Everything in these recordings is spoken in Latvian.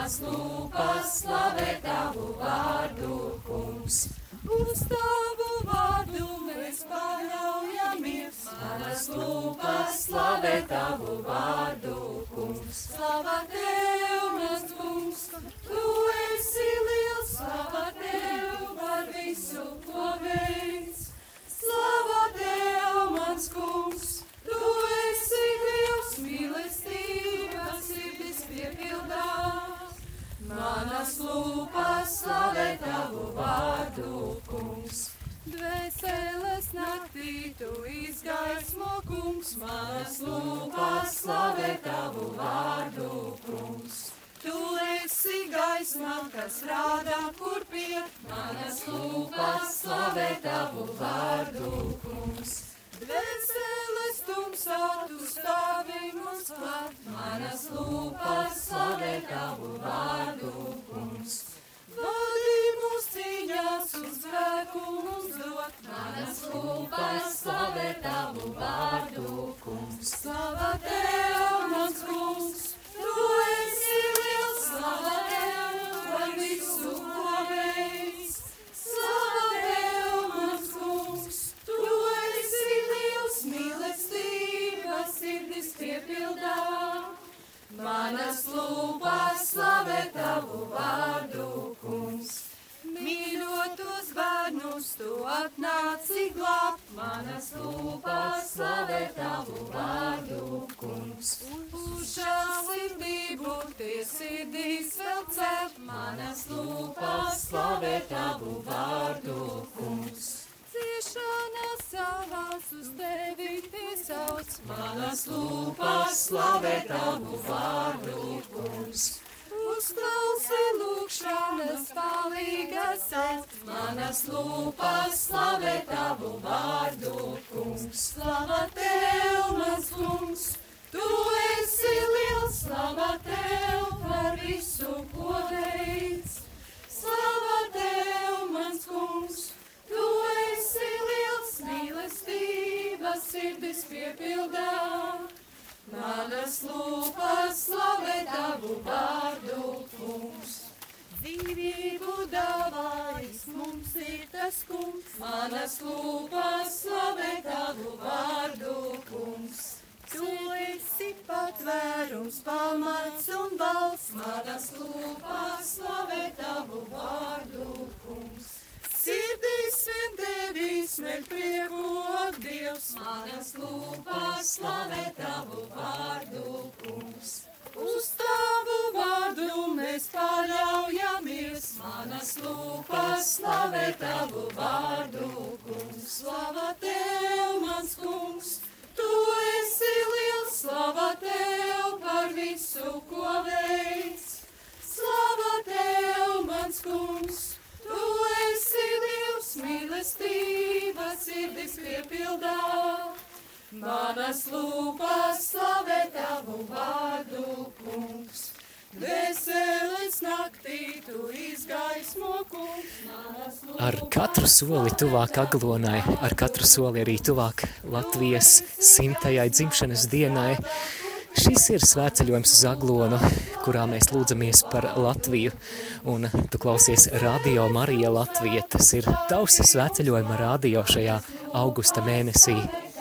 manas lūpas slavē tavu vārdu, kungs. Uz tavu vārdu mēs paļaujamies, manas lūpas slavē tavu vārdu, kungs. Slava tev, mans kungs, tu esi liels, slava tev par visu, ko veic. Slava tev, mans kungs, tu esi Dievs, mīlestība sirdis piepildās. Manas lūpas slavē tavu vārdu, kungs. Dvēseles naktī tu izgaismo, kungs. Manas lūpas slavē tavu vārdu, kungs. Tu esi gaisma, kas rāda, kur piet. Manas lūpas slavē tavu vārdu, kungs. Dvēseles tumsā tu stāvi mums klāt. Manas lūpas slavē tavu vārdu, kungs. Vadi mūs cīņās un spēku mums dot. Manas lūpas slavē tavu vārdu, kungs. Slava tev, mans kungs, tu esi liels, slava tev par visu, ko veic. Slava tev, mans kungs, tu esi liels, mīlestība sirdis piepildā. Manas lūpas slavē tavu vārdu, kungs. Mīļotos bērnus tu atnāci glābt. Manas lūpas slavē tavu vārdu, kungs. Uz žēlsirdību tie sirdīs vēl celt. Manas lūpas slavē tavu vārdu, kungs. Ciešanas savās uz tevi piesauc. Manas lūpas slavē tavu vārdu, kungs. Uzklausi lūgšanas palīgas sauc. Manas lūpas slavē tavu vārdu, kungs. Slava tev, mans kungs, tu esi liels, slava tev par visu, ko veic. Slava tev, mans kungs, tu esi liels, mīlestība sirdis piepildā. Manas lūpas slavē tavu vārdu, kungs. Dzīvību dāvājis mums ir tas kungs. Manas lūpas slavē tavu vārdu, kungs. Tu esi patvērums, pamats un balss. Manas lūpas slavē tavu vārdu, kungs. Sirdīs vien tevi smeļ prieku, ak, Dievs. Manas lūpas slavē tavu vārdu, kungs. Uz tavu vārdu mēs paļaujamies. Manas lūpas slavē tavu vārdu, kungs. Slava tev, mans kungs, tu esi liels, slava tev par visu, ko veic. Slava tev, mans kungs, tu esi Dievs, mīlestība sirdis piepildā. Manas lūpas slavē tavu vārdu, kungs. Dvēseles naktī tu izgaismo, kungs. Ar katru soli tuvāk Aglonai, ar katru soli arī tuvāk Latvijas 100. dzimšanas dienai. Šis ir svētceļojums uz Aglonu, kurā mēs lūdzamies par Latviju, un tu klausies Radio Marija Latvija. Tas ir tavs svētceļojuma radio šajā augusta mēnesī.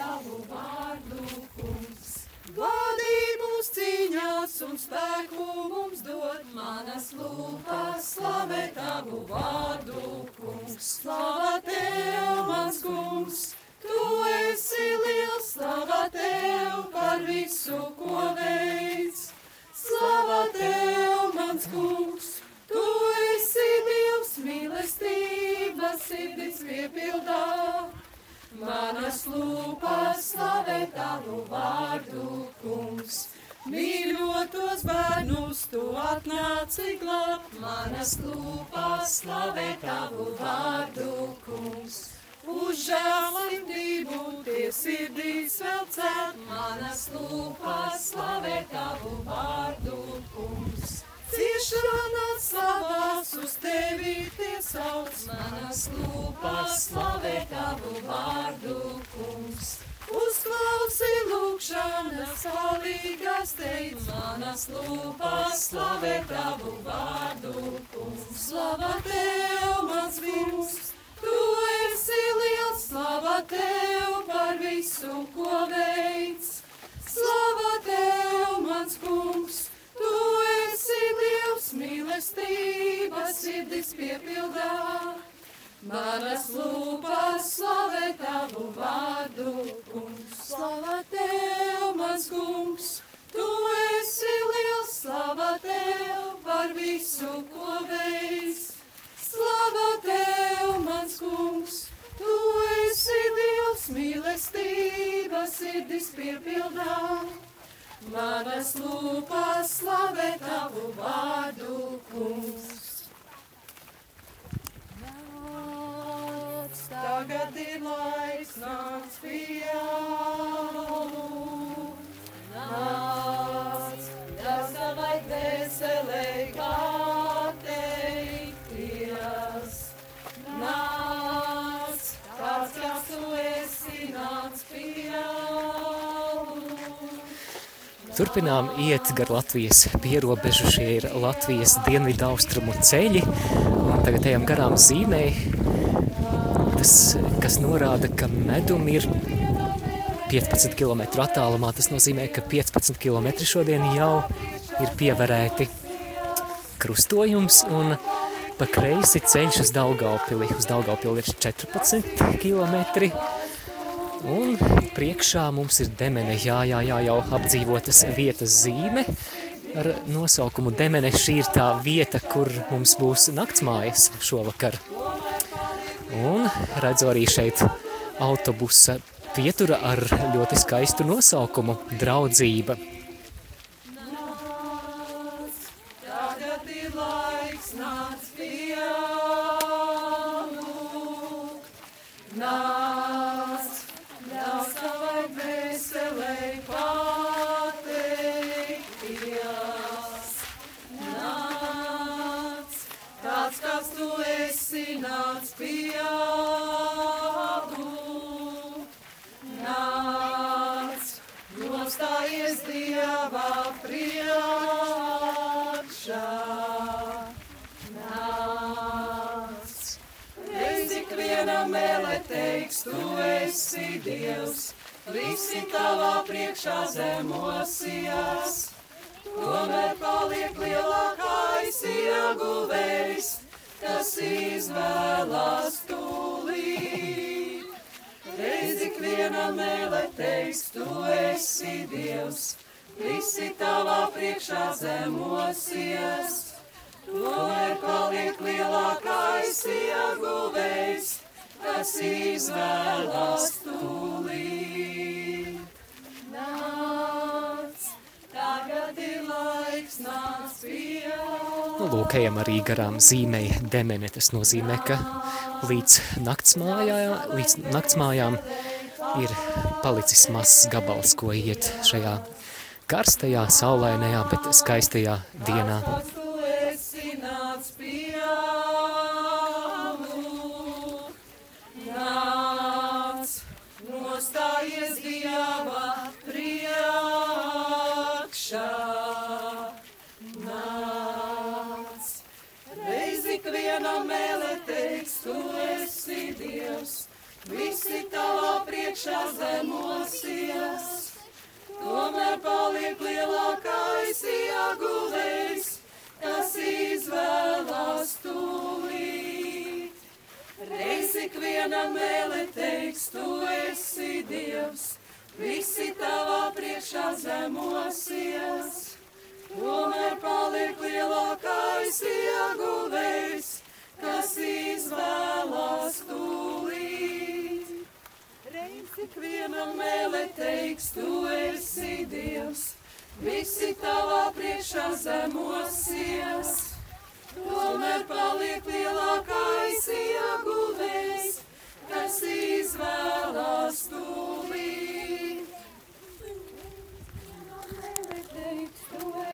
Vadī mūs cīņās un spēku mums dod. Manas lūpas slavē tavu vārdu, kungs. Slava tev, mans kungs, tu esi liels, slava tev par visu, ko veic. Slava tev, mans kungs, tu esi Dievs, mīlestība sirdis piepildā. Manas lūpas slavē tavu vārdu, kungs. Mīļotos bērnus tu atnāci glābt. Manas lūpas slavē tavu vārdu, kungs. Uz žēlsirdību tie sirdīs vēl celt. Manas lūpas slavē tavu vārdu, kungs. Ciešanas savās uz tevi tie sauc. Manas lūpas slavē tavu vārdu, kungs. Uzklausi lūgšanas palīgas steidz, manas lūpas slavē tavu vārdu, kungs. Slava tev, mans kungs, tu esi liels, slava tev par visu, ko veic. Slava tev, mans kungs, tu esi liels, mīlestība sirdis piepildā. Manas lūpas slavē tavu vārdu, kungs. Slava tev, mans kungs, tu esi liels, slava tev par visu, ko veic. Slava tev, mans kungs, tu esi liels, mīlestība sirdis piepildā. Manas lūpas slavē tavu vārdu, kungs. Tagad ir laiks nāc pieaugu, nāc, ļaus tavai dvēselei atteikties. Nāc, tāds, kas tu esi, nāc pieaugu. Turpinām iet gar Latvijas pierobežu, šie ir Latvijas dienvidu austrumu ceļi, un tagad ejam garām zīmei, kas norāda, ka medumi ir 15 km attālumā. Tas nozīmē, ka 15 km šodien jau ir pievarēti. Krustojums un pa kreisi ceļš uz Daugavpili. Uz Daugavpili ir 14 km. Un priekšā mums ir Demene, jā, jau apdzīvotas vietas zīme ar nosaukumu Demene. Šī ir tā vieta, kur mums būs naktsmājas šovakar. Un redzu arī šeit autobusa pietura ar ļoti skaistu nosaukumu Draudzība. Nāc, tagad ir laiks, nāc pieaugu. Nāc, ļaus tavai dvēselei pateikties. Nāc, tāds, kas tu esi, nāc pieaugu. Nāc, nostājies Dieva priekšā. Nāc, reiz ikviena mēle teiks, tu esi Dievs, visi tavā priekšā zemosies. Tomēr paliek lielākais ieguvējs, kas izvēlas tūlīt. Reiz ikviena mēle teiks, tu esi Dievs, visi tavā priekšā zemosies. Tomēr paliek lielākais ieguvējs, kas izvēlas tūlīt. Nāc, tagad ir laiks, nāc pieaugu. Lūk, ejam arī garām zīmei Demene. Tas nozīmē, ka līdz naktsmājām ir palicis mazs gabals, ko iet šajā karstajā, saulainajā, bet skaistajā dienā. Nāc, nostājies Dieva priekšā. Nāc, reiz ikviena mēle teiks, tu esi Dievs, visi tavā priekšā zemosies. Tomēr paliek lielākais ieguvējs, kas izvēlas tūlīt. Reiz ikviena mēle teiks, tu esi Dievs, visi tavā priekšā zemosies. Tomēr paliek lielākais ieguvējs, kas izvēlas tūlīt. Reiz ikviena mēle teiks, tu esi Dievs, visi tavā priekšā zemosies. Tomēr paliek lielākais ieguvējs, kas izvēlas tūlīt.